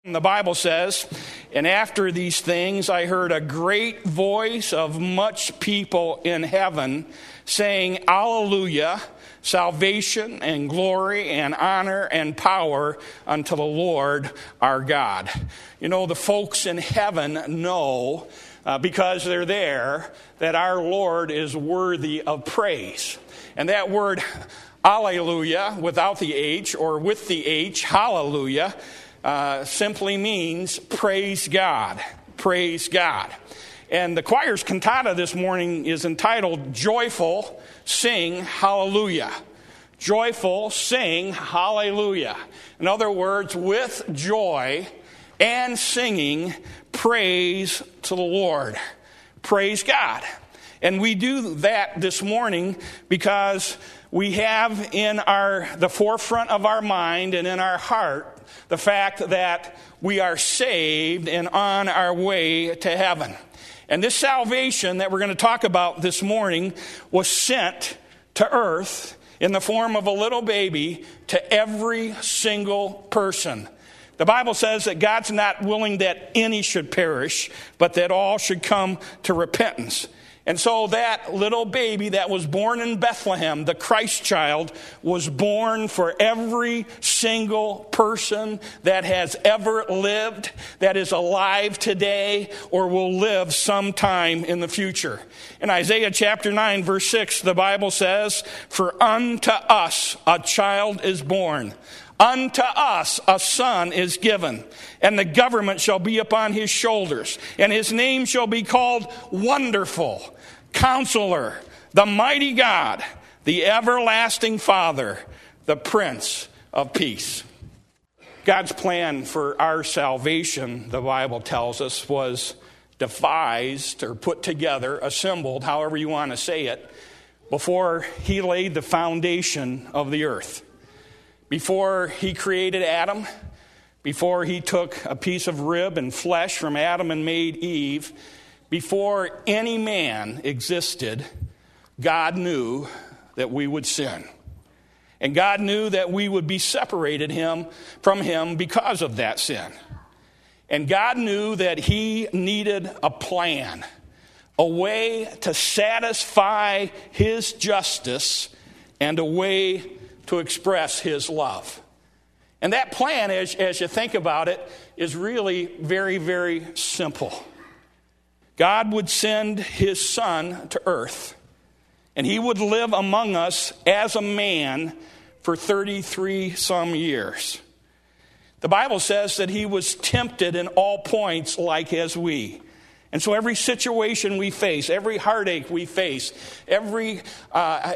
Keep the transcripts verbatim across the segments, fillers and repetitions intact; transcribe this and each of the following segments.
The Bible says, and after these things I heard a great voice of much people in heaven saying, Alleluia, salvation and glory and honor and power unto the Lord our God. You know, the folks in heaven know, uh, because they're there, that our Lord is worthy of praise. And that word, Alleluia, without the H or with the H, hallelujah, Uh, simply means praise God, praise God. And the choir's cantata this morning is entitled Joyful, Sing Hallelujah. Joyful, sing hallelujah. In other words, with joy and singing, praise to the Lord. Praise God. And we do that this morning because we have in our the forefront of our mind and in our heart the fact that we are saved and on our way to heaven. And this salvation that we're going to talk about this morning was sent to earth in the form of a little baby to every single person. The Bible says that God's not willing that any should perish, but that all should come to repentance. And so that little baby that was born in Bethlehem, the Christ child, was born for every single person that has ever lived, that is alive today, or will live sometime in the future. In Isaiah chapter nine, verse six, the Bible says, For unto us a child is born. Unto us a son is given, and the government shall be upon his shoulders, and his name shall be called Wonderful, Counselor, the Mighty God, the Everlasting Father, the Prince of Peace. God's plan for our salvation, the Bible tells us, was devised or put together, assembled, however you want to say it, before he laid the foundation of the earth. Before he created Adam, before he took a piece of rib and flesh from Adam and made Eve, before any man existed, God knew that we would sin. And God knew that we would be separated him from him because of that sin. And God knew that he needed a plan, a way to satisfy his justice and a way to express his love. And that plan, as, as you think about it, is really very, very simple. God would send his son to earth, and he would live among us as a man for thirty-three some years. The Bible says that he was tempted in all points like as we. And so every situation we face, every heartache we face, every uh,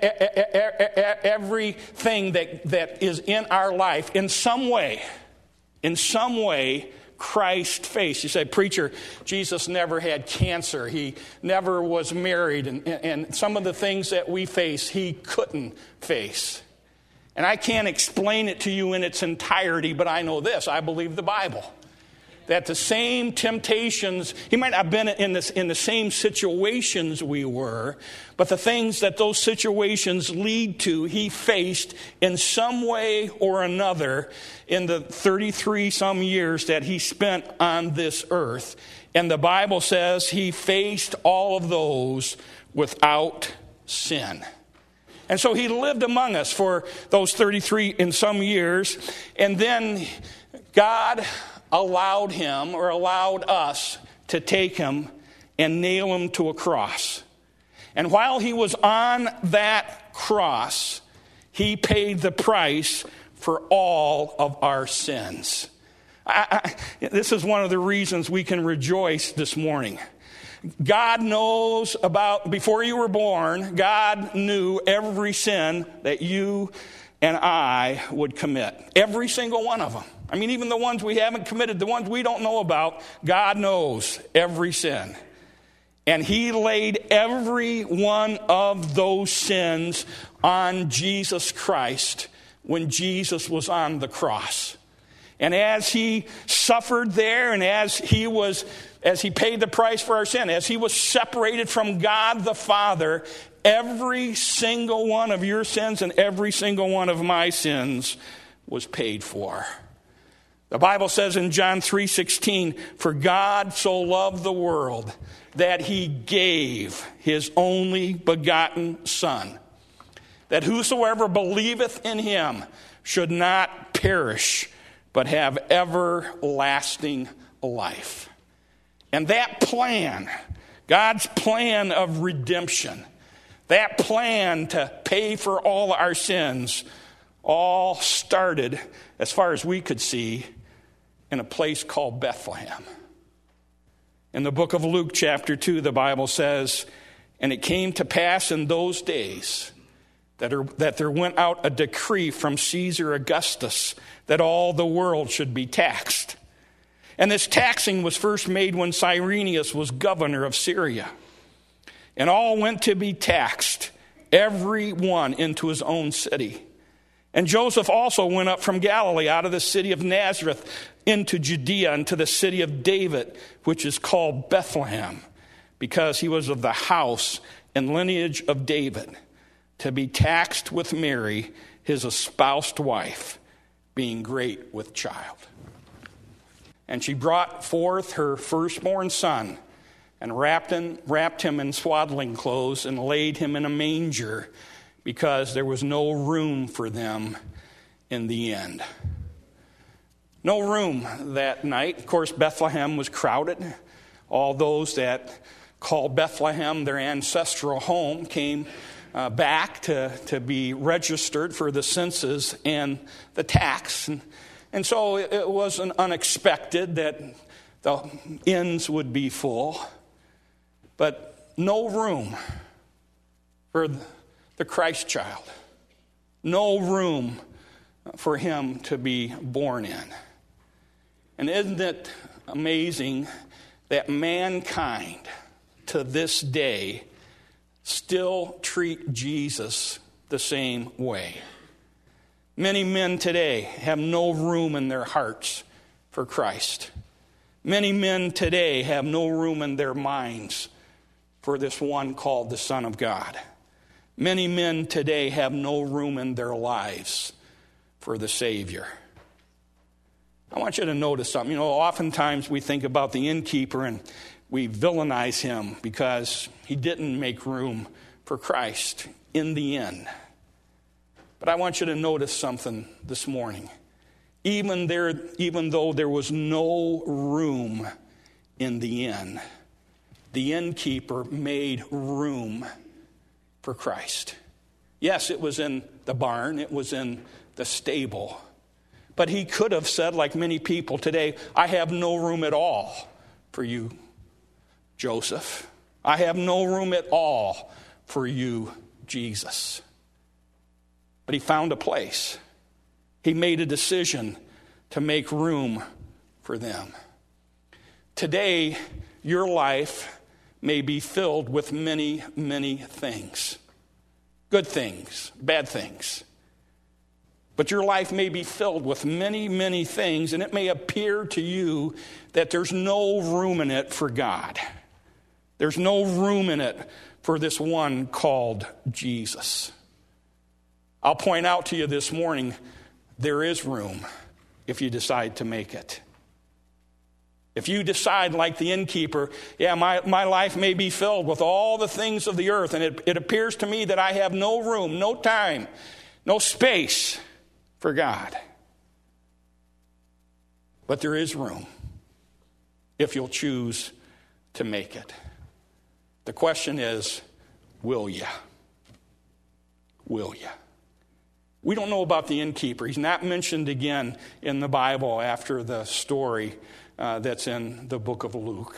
everything that, that is in our life, in some way, in some way, Christ faced. You say, preacher, Jesus never had cancer. He never was married. And, and some of the things that we face, he couldn't face. And I can't explain it to you in its entirety, but I know this. I believe the Bible. That the same temptations, he might not have been in, this, in the same situations we were, but the things that those situations lead to, he faced in some way or another in the thirty-three some years that he spent on this earth. And the Bible says he faced all of those without sin. And so he lived among us for those thirty-three in some years, and then God allowed him or allowed us to take him and nail him to a cross. And while he was on that cross, he paid the price for all of our sins. I, I, this is one of the reasons we can rejoice this morning. God knows about, before you were born, God knew every sin that you and I would commit. Every single one of them. I mean, even the ones we haven't committed, the ones we don't know about, God knows every sin. And he laid every one of those sins on Jesus Christ when Jesus was on the cross. And as he suffered there, and as he was, as he paid the price for our sin, as he was separated from God the Father, every single one of your sins and every single one of my sins was paid for. The Bible says in John three sixteen, "For God so loved the world that he gave his only begotten Son, that whosoever believeth in him should not perish, but have everlasting life." And that plan, God's plan of redemption, that plan to pay for all our sins, all started, as far as we could see, in a place called Bethlehem. In the book of Luke, chapter two, the Bible says, "And it came to pass in those days that, are, that there went out a decree from Caesar Augustus that all the world should be taxed. And this taxing was first made when Cyrenius was governor of Syria. And all went to be taxed, every one into his own city. And Joseph also went up from Galilee out of the city of Nazareth into Judea, into the city of David, which is called Bethlehem, because he was of the house and lineage of David, to be taxed with Mary, his espoused wife, being great with child. And she brought forth her firstborn son, and wrapped him, wrapped him in swaddling clothes, and laid him in a manger, because there was no room for them in the inn." No room that night. Of course, Bethlehem was crowded. All those that called Bethlehem their ancestral home came uh, back to, to be registered for the census and the tax. And, and so it, it wasn't unexpected that the inns would be full. But no room for the Christ child. No room for him to be born in. And isn't it amazing that mankind to this day still treat Jesus the same way? Many men today have no room in their hearts for Christ. Many men today have no room in their minds for this one called the Son of God. Many men today have no room in their lives for the Savior. I want you to notice something. You know, oftentimes we think about the innkeeper and we villainize him because he didn't make room for Christ in the inn. But I want you to notice something this morning. Even there, even though there was no room in the inn, the innkeeper made room for Christ. Yes, it was in the barn, it was in the stable. But he could have said, like many people today, "I have no room at all for you, Joseph. I have no room at all for you, Jesus." But he found a place. He made a decision to make room for them. Today, your life may be filled with many, many things. Good things, bad things. But your life may be filled with many, many things, and it may appear to you that there's no room in it for God. There's no room in it for this one called Jesus. I'll point out to you this morning, there is room if you decide to make it. If you decide, like the innkeeper, yeah, my, my life may be filled with all the things of the earth, and it, it appears to me that I have no room, no time, no space for God. But there is room if you'll choose to make it. The question is, will you? Will you? We don't know about the innkeeper. He's not mentioned again in the Bible after the story uh, that's in the book of Luke.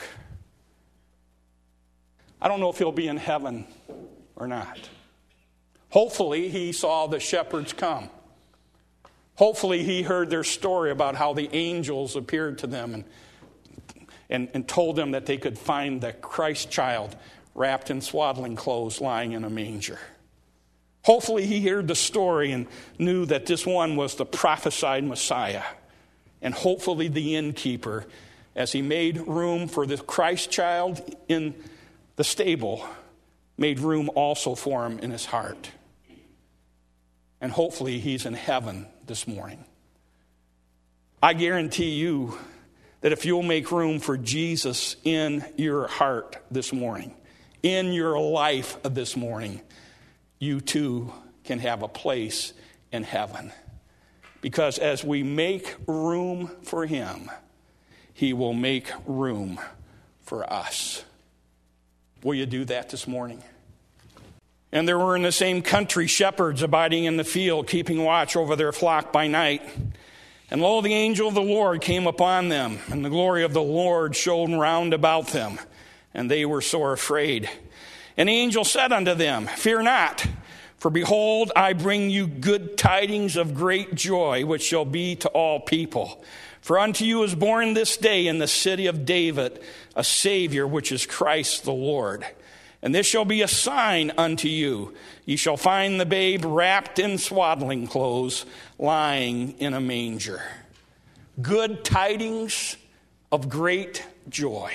I don't know if he'll be in heaven or not. Hopefully he saw the shepherds come. Hopefully he heard their story about how the angels appeared to them and, and, and told them that they could find the Christ child wrapped in swaddling clothes lying in a manger. Hopefully he heard the story and knew that this one was the prophesied Messiah. And hopefully the innkeeper, as he made room for the Christ child in the stable, made room also for him in his heart. And hopefully he's in heaven this morning. I guarantee you that if you'll make room for Jesus in your heart this morning, in your life this morning, you too can have a place in heaven. Because as we make room for him, he will make room for us. Will you do that this morning? And there were in the same country shepherds abiding in the field, keeping watch over their flock by night. And lo, the angel of the Lord came upon them, and the glory of the Lord shone round about them, and they were sore afraid. And the angel said unto them, Fear not, for behold, I bring you good tidings of great joy, which shall be to all people. For unto you is born this day in the city of David a Savior, which is Christ the Lord. And this shall be a sign unto you. Ye shall find the babe wrapped in swaddling clothes, lying in a manger. Good tidings of great joy.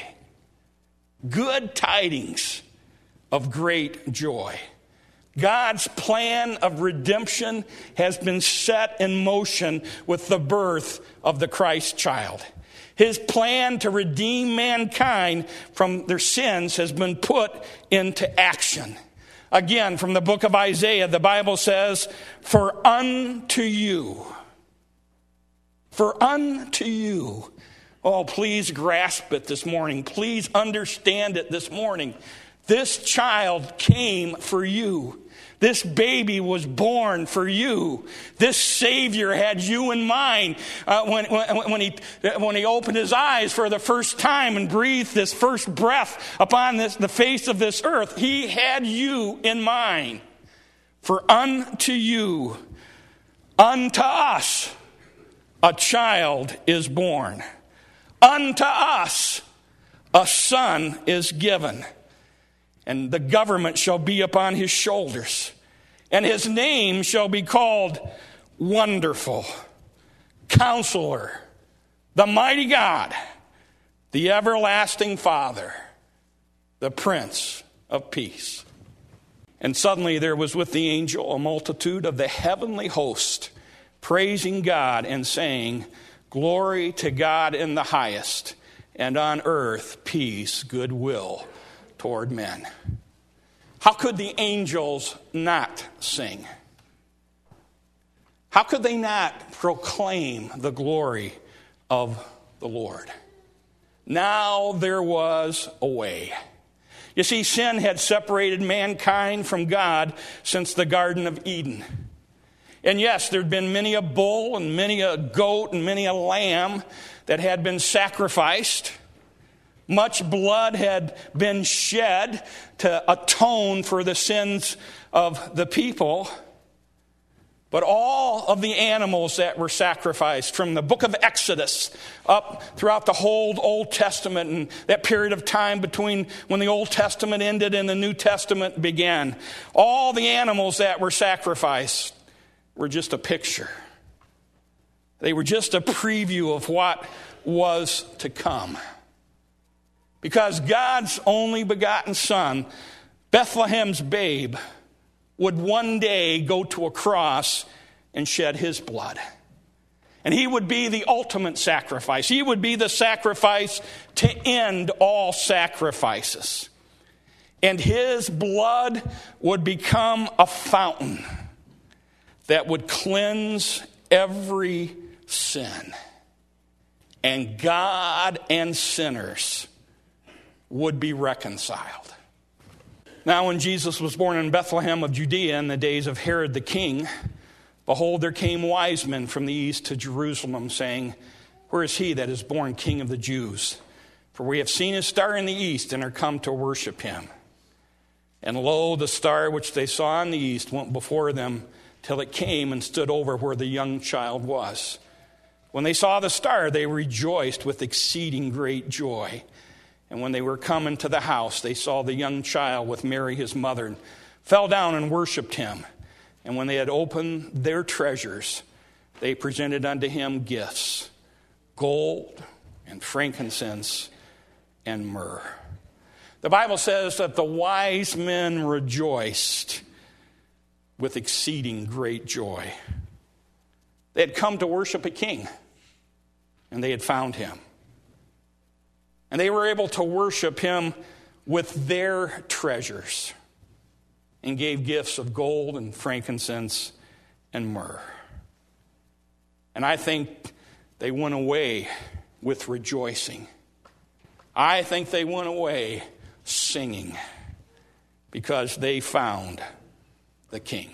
Good tidings of great joy. God's plan of redemption has been set in motion with the birth of the Christ child. His plan to redeem mankind from their sins has been put into action. Again, from the book of Isaiah, the Bible says, For unto you, for unto you, oh, please grasp it this morning. Please understand it this morning. This child came for you. This baby was born for you. This Savior had you in mind uh, when, when, when, he, when he opened his eyes for the first time and breathed this first breath upon this, the face of this earth. He had you in mind. For unto you, unto us, a child is born. Unto us, a son is given. And the government shall be upon his shoulders. And his name shall be called Wonderful, Counselor, the Mighty God, the Everlasting Father, the Prince of Peace. And suddenly there was with the angel a multitude of the heavenly host, praising God and saying, Glory to God in the highest, and on earth peace, goodwill toward men. How could the angels not sing? How could they not proclaim the glory of the Lord? Now there was a way. You see, sin had separated mankind from God since the Garden of Eden. And yes, there'd been many a bull and many a goat and many a lamb that had been sacrificed. Much blood had been shed to atone for the sins of the people. But all of the animals that were sacrificed from the book of Exodus up throughout the whole Old Testament and that period of time between when the Old Testament ended and the New Testament began, all the animals that were sacrificed were just a picture. They were just a preview of what was to come. Because God's only begotten Son, Bethlehem's babe, would one day go to a cross and shed his blood. And he would be the ultimate sacrifice. He would be the sacrifice to end all sacrifices. And his blood would become a fountain that would cleanse every sin. And God and sinners would be reconciled. Now when Jesus was born in Bethlehem of Judea in the days of Herod the king, behold, there came wise men from the east to Jerusalem, saying, Where is he that is born King of the Jews? For we have seen his star in the east and are come to worship him. And lo, the star which they saw in the east went before them till it came and stood over where the young child was. When they saw the star, they rejoiced with exceeding great joy. And when they were come into the house, they saw the young child with Mary his mother, and fell down and worshipped him. And when they had opened their treasures, they presented unto him gifts, gold and frankincense and myrrh. The Bible says that the wise men rejoiced with exceeding great joy. They had come to worship a king. and they had found him. And they were able to worship him with their treasures and gave gifts of gold and frankincense and myrrh. And I think they went away with rejoicing. I think they went away singing because they found the King.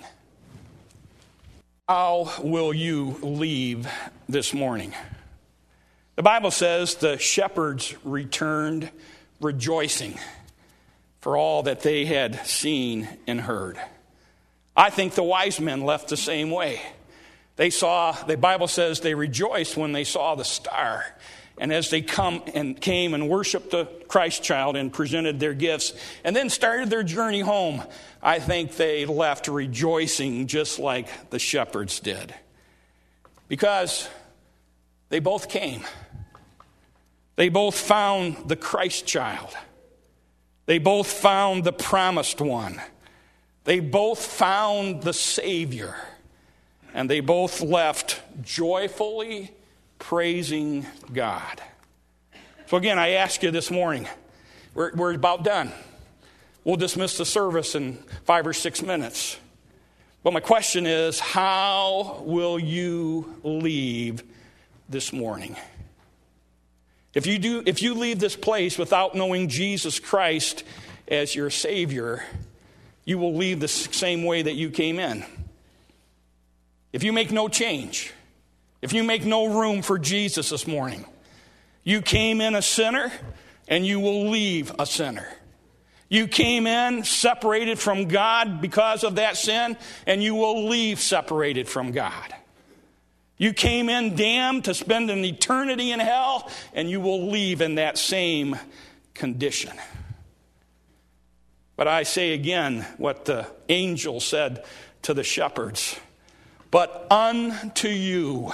How will you leave this morning? The Bible says the shepherds returned rejoicing for all that they had seen and heard. I think the wise men left the same way. They saw, the Bible says they rejoiced when they saw the star. And as they come and came and worshiped the Christ child and presented their gifts and then started their journey home, I think they left rejoicing just like the shepherds did. Because they both came. They both found the Christ child. They both found the promised one. They both found the Savior. And they both left joyfully praising God. So again, I ask you this morning, we're, we're about done. We'll dismiss the service in five or six minutes. But my question is, how will you leave this morning? If you do, if you leave this place without knowing Jesus Christ as your Savior, you will leave the same way that you came in. If you make no change, if you make no room for Jesus this morning, you came in a sinner and you will leave a sinner. You came in separated from God because of that sin, and you will leave separated from God. You came in damned to spend an eternity in hell, and you will leave in that same condition. But I say again what the angel said to the shepherds. But unto you,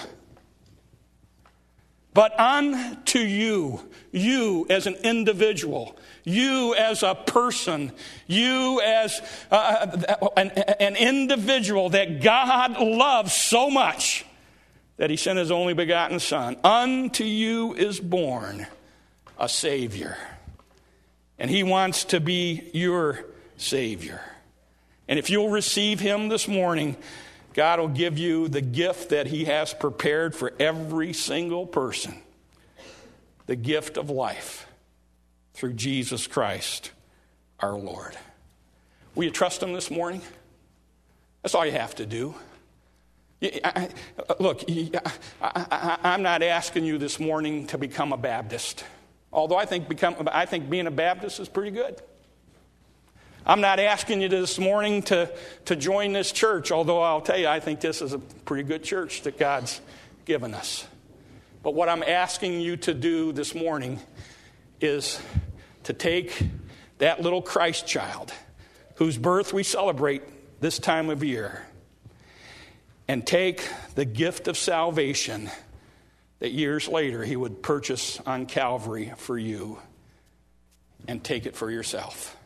but unto you, you as an individual, you as a person, you as uh, an, an individual that God loves so much that he sent his only begotten Son, unto you is born a Savior. And he wants to be your Savior. And if you'll receive him this morning, God will give you the gift that he has prepared for every single person. The gift of life through Jesus Christ, our Lord. Will you trust him this morning? That's all you have to do. I, I, look, I, I, I'm not asking you this morning to become a Baptist. Although I think become, I think being a Baptist is pretty good. I'm not asking you this morning to, to join this church, although I'll tell you, I think this is a pretty good church that God's given us. But what I'm asking you to do this morning is to take that little Christ child, whose birth we celebrate this time of year, and take the gift of salvation that years later he would purchase on Calvary for you, and take it for yourself.